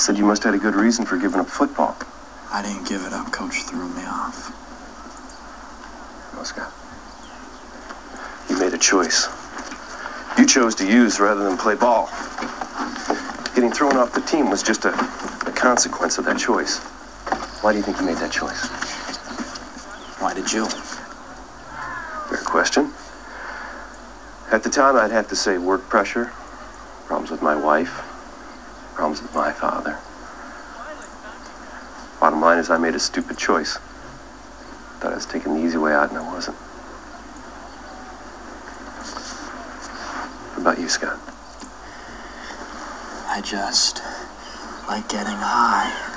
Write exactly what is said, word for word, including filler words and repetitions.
Said you must have had a good reason for giving up football. I didn't give it up. Coach threw me off. No, Scott. You made a choice. You chose to use rather than play ball. Getting thrown off the team was just a, a consequence of that choice. Why do you think you made that choice? Why did you? Fair question. At the time, I'd have to say work pressure, problems with my wife, problems with my father. Bottom line is I made a stupid choice. Thought I was taking the easy way out, and I wasn't. What about you, Scott? I just like getting high.